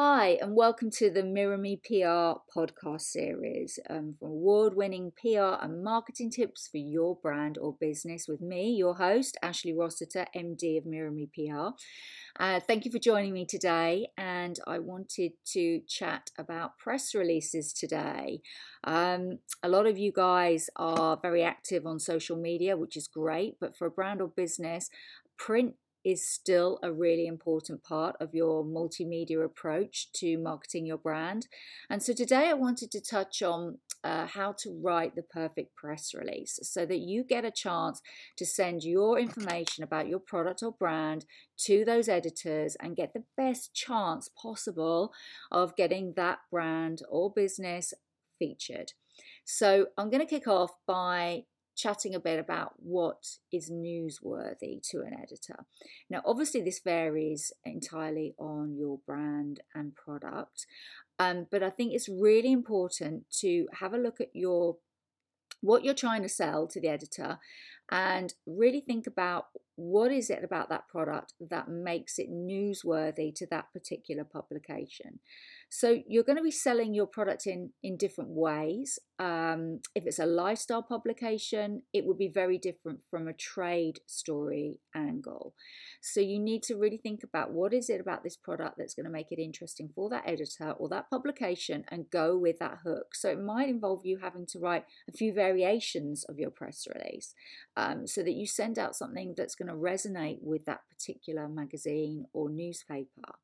Hi, and welcome to the Mirror Me PR podcast series for award-winning PR and marketing tips for your brand or business with me, your host, Ashley Rossiter, MD of Mirror Me PR. Thank you for joining me today, and I wanted to chat about press releases today. A lot of you guys are very active on social media, which is great, but for a brand or business, print is still a really important part of your multimedia approach to marketing your brand. And so today I wanted to touch on how to write the perfect press release so that you get a chance to send your information about your product or brand to those editors and get the best chance possible of getting that brand or business featured. So I'm going to kick off by chatting a bit about what is newsworthy to an editor. Now, obviously, this varies entirely on your brand and product, but I think it's really important to have a look at what you're trying to sell to the editor and really think about what is it about that product that makes it newsworthy to that particular publication. So you're going to be selling your product in different ways. If it's a lifestyle publication, it would be very different from a trade story angle. So you need to really think about what is it about this product that's going to make it interesting for that editor or that publication and go with that hook. So it might involve you having to write a few variations of your press release so that you send out something that's going to resonate with that particular magazine or newspaper.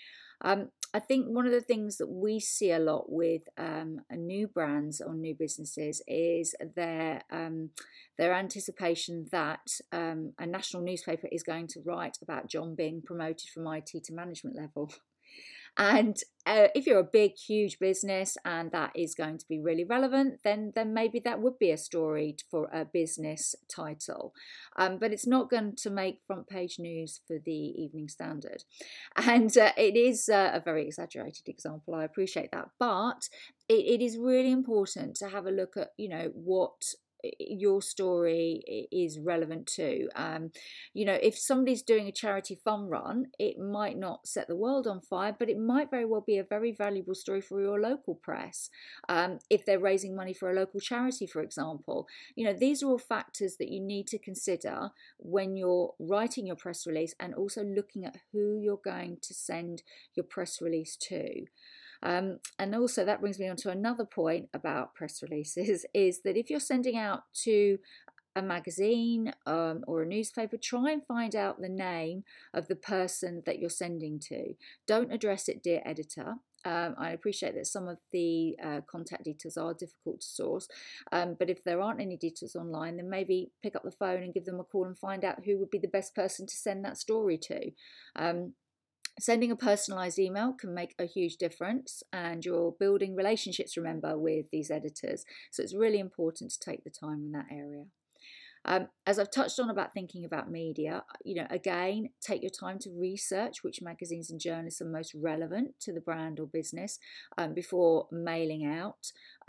I think one of the things that we see a lot with new brands or new businesses is their anticipation that a national newspaper is going to write about John being promoted from IT to management level. And if you're a big, huge business and that is going to be really relevant, then maybe that would be a story for a business title. But it's not going to make front page news for the Evening Standard. And it is a very exaggerated example. I appreciate that. But it is really important to have a look at, what your story is relevant to. If somebody's doing a charity fun run, it might not set the world on fire, but it might very well be a very valuable story for your local press. If they're raising money for a local charity, for example, these are all factors that you need to consider when you're writing your press release and also looking at who you're going to send your press release to. And also that brings me on to another point about press releases is that if you're sending out to a magazine or a newspaper, try and find out the name of the person that you're sending to. Don't address it, dear editor. I appreciate that some of the contact details are difficult to source, but if there aren't any details online, then maybe pick up the phone and give them a call and find out who would be the best person to send that story to. Sending a personalised email can make a huge difference, and you're building relationships, remember, with these editors. So it's really important to take the time in that area. As I've touched on about thinking about media, again, take your time to research which magazines and journalists are most relevant to the brand or business before mailing out.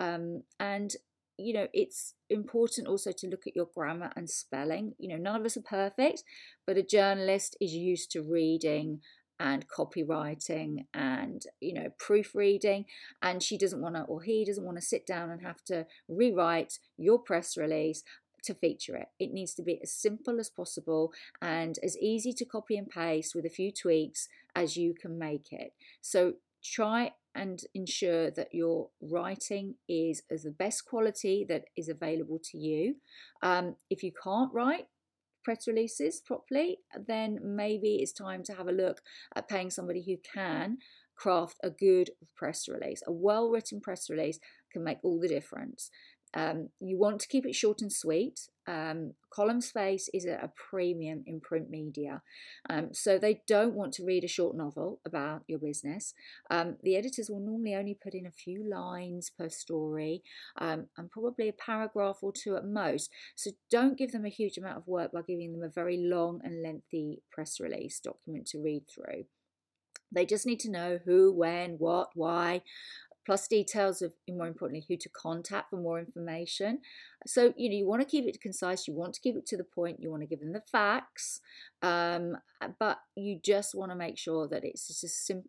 It's important also to look at your grammar and spelling. None of us are perfect, but a journalist is used to reading and copywriting and proofreading, and he doesn't want to sit down and have to rewrite your press release to feature it. It needs to be as simple as possible and as easy to copy and paste with a few tweaks as you can make it. So try and ensure that your writing is of the best quality that is available to you. If you can't write press releases properly, then maybe it's time to have a look at paying somebody who can craft a good press release. A well-written press release can make all the difference. You want to keep it short and sweet. Column space is a premium in print media. So they don't want to read a short novel about your business. The editors will normally only put in a few lines per story and probably a paragraph or two at most. So don't give them a huge amount of work by giving them a very long and lengthy press release document to read through. They just need to know who, when, what, why, plus details of, more importantly, who to contact for more information. So, you want to keep it concise, you want to keep it to the point, you want to give them the facts, but you just want to make sure that it's just as simple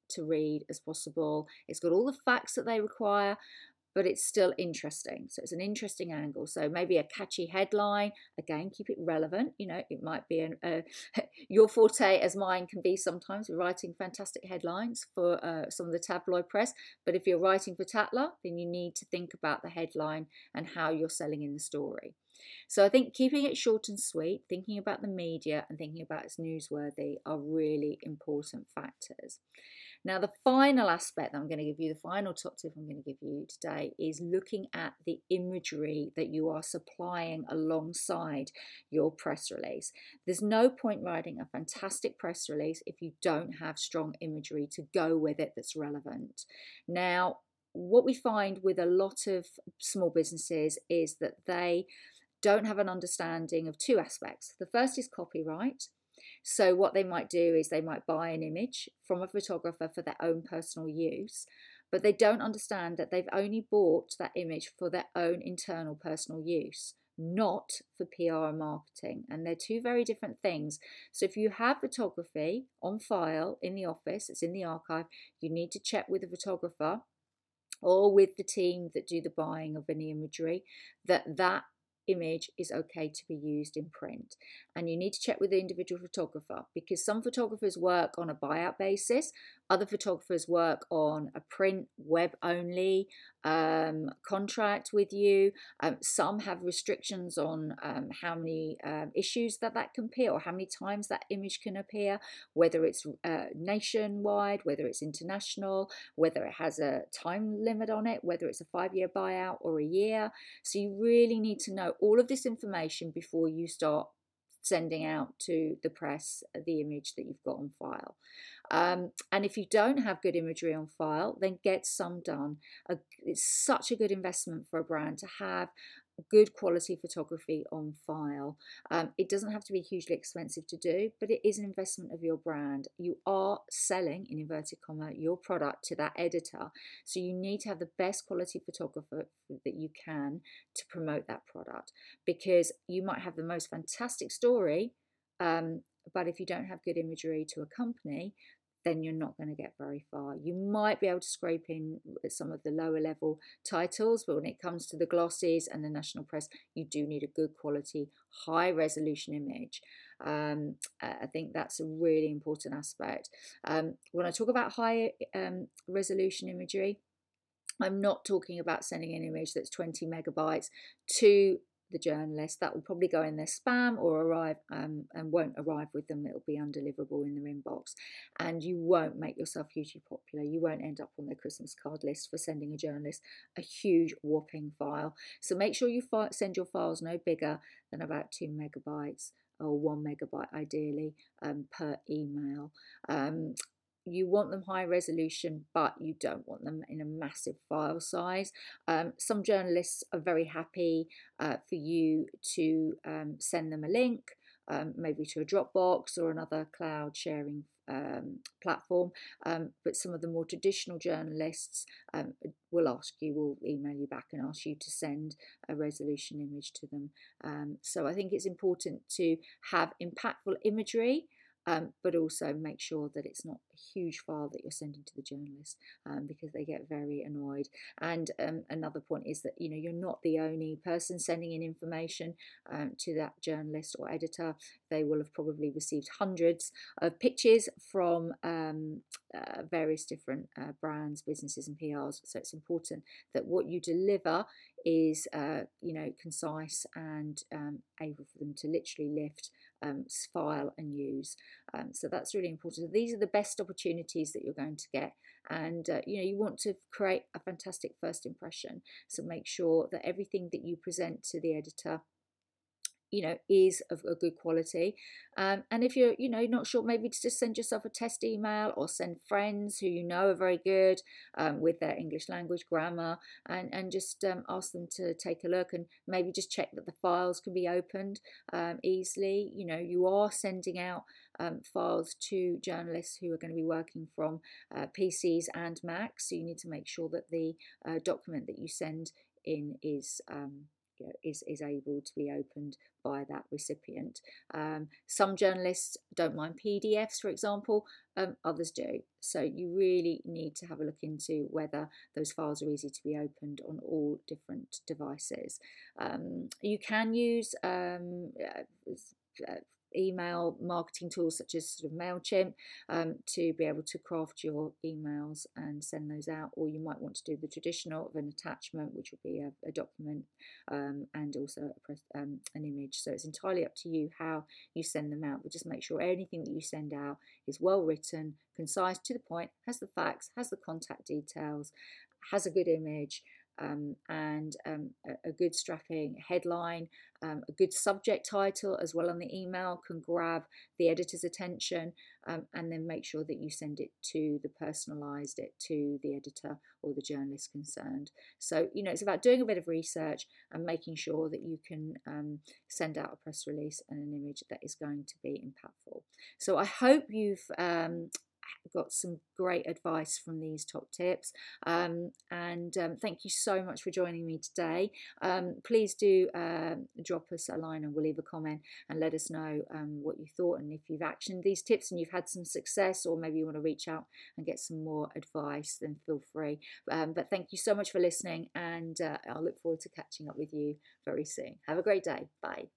to read as possible. It's got all the facts that they require, but it's still interesting. So it's an interesting angle. So maybe a catchy headline, again, keep it relevant. It might be your forte, as mine can be sometimes. We're writing fantastic headlines for some of the tabloid press. But if you're writing for Tatler, then you need to think about the headline and how you're selling in the story. So I think keeping it short and sweet, thinking about the media and thinking about it's newsworthy are really important factors. Now, the final aspect that I'm going to give you, the final top tip I'm going to give you today, is looking at the imagery that you are supplying alongside your press release. There's no point writing a fantastic press release if you don't have strong imagery to go with it that's relevant. Now, what we find with a lot of small businesses is that they don't have an understanding of two aspects. The first is copyright. So what they might do is they might buy an image from a photographer for their own personal use, but they don't understand that they've only bought that image for their own internal personal use, not for PR and marketing. And they're two very different things. So if you have photography on file in the office, it's in the archive, you need to check with the photographer or with the team that do the buying of any imagery that image is okay to be used in print. And you need to check with the individual photographer, because some photographers work on a buyout basis, other photographers work on a print web only contract with you. Some have restrictions on how many issues that can appear, or how many times that image can appear, whether it's nationwide, whether it's international, whether it has a time limit on it, whether it's a 5-year buyout or a year. So you really need to know all of this information before you start sending out to the press the image that you've got on file. And if you don't have good imagery on file, then get some done. It's such a good investment for a brand to have good quality photography on file. It doesn't have to be hugely expensive to do, but it is an investment of your brand. You are selling, in inverted comma, your product to that editor. So you need to have the best quality photographer that you can to promote that product, because you might have the most fantastic story, but if you don't have good imagery to accompany, then you're not going to get very far. You might be able to scrape in some of the lower level titles, but when it comes to the glosses and the national press, you do need a good quality, high resolution image. I think that's a really important aspect. When I talk about high resolution imagery, I'm not talking about sending an image that's 20 megabytes to the journalist. That will probably go in their spam or arrive and won't arrive with them. It'll be undeliverable in their inbox, and you won't make yourself hugely popular. You won't end up on their Christmas card list for sending a journalist a huge whopping file. So make sure you send your files no bigger than about 2 megabytes or 1 megabyte ideally per email. You want them high resolution, but you don't want them in a massive file size. Some journalists are very happy for you to send them a link, maybe to a Dropbox or another cloud sharing platform. But some of the more traditional journalists will email you back and ask you to send a resolution image to them. So I think it's important to have impactful imagery, but also make sure that it's not a huge file that you're sending to the journalist, because they get very annoyed. And another point is that you're not the only person sending in information to that journalist or editor. They will have probably received hundreds of pictures from various different brands, businesses and PRs. So it's important that what you deliver is concise and able for them to literally lift, file and use. So that's really important. These are the best opportunities that you're going to get, and you want to create a fantastic first impression. So make sure that everything that you present to the editor is of a good quality. And if you're not sure, maybe just send yourself a test email, or send friends who are very good with their English language grammar, and just ask them to take a look, and maybe just check that the files can be opened easily. You are sending out files to journalists who are going to be working from PCs and Macs, so you need to make sure that the document that you send in is is able to be opened by that recipient. Some journalists don't mind PDFs, for example, others do. So you really need to have a look into whether those files are easy to be opened on all different devices. You can use email marketing tools such as sort of MailChimp to be able to craft your emails and send those out, or you might want to do the traditional of an attachment, which will be a document and also an image. So it's entirely up to you how you send them out, but just make sure anything that you send out is well written, concise, to the point, has the facts, has the contact details, has a good image, and a good strapping headline, a good subject title as well on the email can grab the editor's attention, and then make sure that you send it to personalised it to the editor or the journalist concerned. So, it's about doing a bit of research and making sure that you can send out a press release and an image that is going to be impactful. So I hope you've got some great advice from these top tips, and thank you so much for joining me today. Please do drop us a line, and we'll leave a comment and let us know what you thought, and if you've actioned these tips and you've had some success, or maybe you want to reach out and get some more advice, then feel free. But thank you so much for listening, and I'll look forward to catching up with you very soon. Have a great day. Bye.